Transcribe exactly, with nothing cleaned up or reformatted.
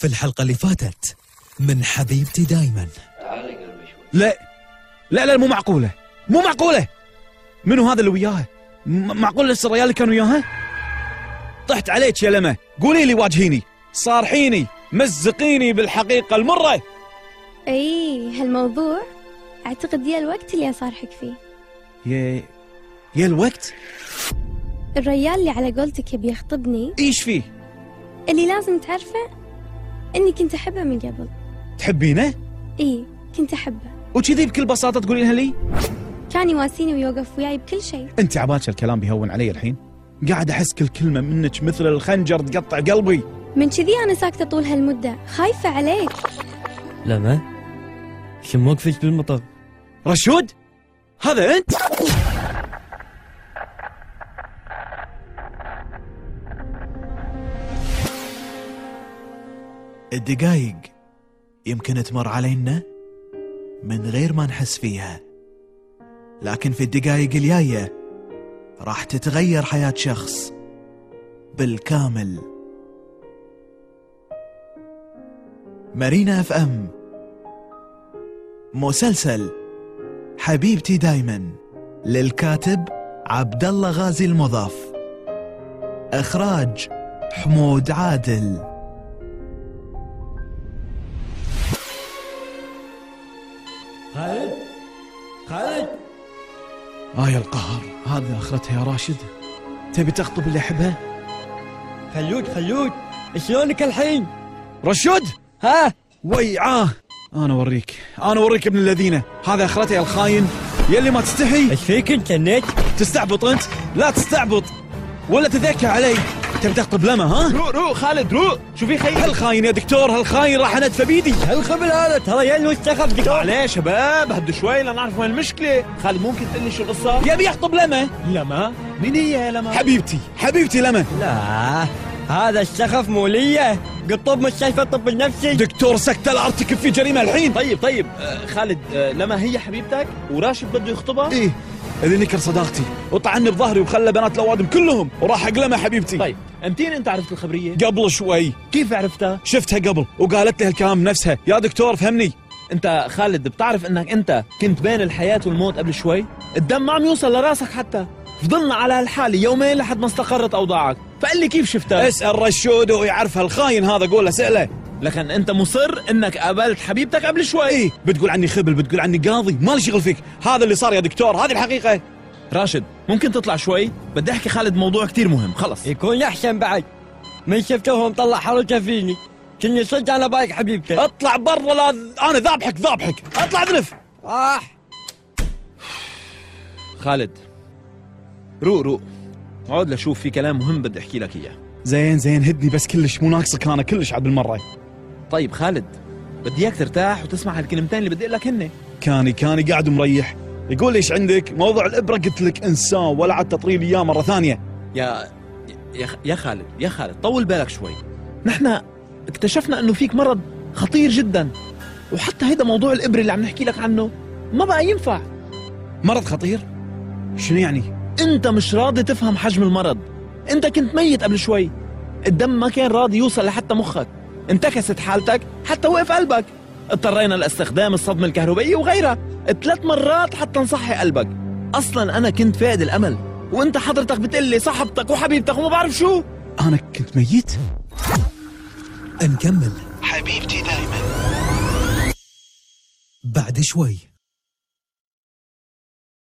في الحلقة اللي فاتت من حبيبتي دايما. لا لا لا مو معقولة مو معقولة. منو هذا اللي وياها؟ معقول لسه الرجال اللي كان وياها؟ طحت عليك يا لمى، قولي لي واجهيني، صارحيني، مزقيني بالحقيقة المرة. اي هالموضوع اعتقد يا الوقت اللي اصارحك فيه. يا يا الوقت؟ الرجال اللي على قولتك يبي يخطبني، ايش فيه؟ اللي لازم تعرفه اني كنت احبه من قبل. تحبينه؟ اي كنت احبه. وكذي بكل بساطة تقولينها لي؟ كان يواسيني ويوقف وياي بكل شيء. انت عبالك الكلام بيهون علي الحين؟ قاعد احس كل كلمة منك مثل الخنجر تقطع قلبي. من كذي انا ساكتة طول هالمدة، خايفة عليك. لما شو موقفك بالمطر؟ رشود؟ هذا انت؟ الدقايق يمكن تمر علينا من غير ما نحس فيها، لكن في الدقايق الجاية راح تتغير حياة شخص بالكامل. مارينا اف ام، مسلسل حبيبتي دايما، للكاتب عبد الله غازي المضاف، اخراج حمود عادل. خالد خالد آه يا القهر، هذا آخرتها يا راشد. تبي تخطب اللي أحبها؟ خلود خلود شلونك الحين؟ رشود؟ ها ويعاه. أنا أوريك أنا أوريك ابن الذين، هذا آخرته يا الخاين يلي ما تستحي. ايش فيك انت نيت؟ تستعبط أنت؟ لا تستعبط ولا تذكر علي. تبي تخطب لما ها؟ روق روق خالد روق، شو في خير؟ هالخاين يا دكتور، هالخاين راح أندفى بيدي. هالخبل هذا ترى يلو استخف دكتور. عليه شباب هدوا شوي لنعرف وين المشكلة. خالد ممكن تقول لي شو القصة؟ يبي يخطب لما. لما؟ مين هي يا لما؟ حبيبتي حبيبتي لما. لا هذا السخف مولية، قطب مستشفى الطب النفسي. دكتور سكتة لا ارتكب في جريمة الحين. طيب طيب آه خالد، آه لما هي حبيبتك وراشد بده يخطبها؟ ايه اللي نكر صداقتي وطعني بظهري وخلى بنات الاوادم كلهم وراح اقلمها حبيبتي. طيب امتين انت عرفت الخبرية؟ قبل شوي. كيف عرفتها؟ شفتها قبل وقالت لي هالكلام نفسها. يا دكتور فهمني. انت خالد بتعرف انك انت كنت بين الحياة والموت قبل شوي؟ الدم ما عم يوصل لراسك حتى. فضلنا على هالحالة يومين لحد ما استقرت اوضاعك، فقل لي كيف شفتها؟ اسأل رشود ويعرف هالخاين هذا، قول له سأله. لكن انت مصر انك قابلت حبيبتك قبل شوي. ايه بتقول عني خبل، بتقول عني قاضي، ما لي شغل فيك. هذا اللي صار يا دكتور، هذه الحقيقة. راشد ممكن تطلع شوي؟ بدي احكي خالد موضوع كتير مهم. خلص يكون احسن بعد. من شفته وهو مطلع حرجه فيني كني صدق انا بايك حبيبتك. اطلع برا، لا انا ذابحك ذابحك، اطلع ذنف. راح خالد روق روق، اقعد لشوف في كلام مهم بدي احكي لك اياه. زين زين هدني بس، كلش مو ناقصك انا، كلش عاد بالمرة. طيب خالد بدي اياك ترتاح وتسمع هالكلمتين اللي بدي اقول لك هن. كاني كاني قاعد مريح، يقول لي ايش عندك؟ موضوع الابره قلت لك انسان ولا عاد تطري لي اياه مره ثانيه. يا يا يا خالد يا خالد طول بالك شوي. نحن اكتشفنا انه فيك مرض خطير جدا، وحتى هيدا موضوع الابره اللي عم نحكي لك عنه ما بقى ينفع. مرض خطير؟ شنو يعني؟ انت مش راضي تفهم حجم المرض. انت كنت ميت قبل شوي، الدم ما كان راضي يوصل لحتى مخك، انتكست حالتك حتى وقف قلبك، اضطرينا لاستخدام الصدمة الكهربائية وغيرها ثلاث مرات حتى نصحي قلبك. اصلا انا كنت فاقد الامل، وانت حضرتك بتقلي صاحبتك وحبيبتك وما بعرف شو. انا كنت ميت؟ نكمل حبيبتي دايما بعد شوي.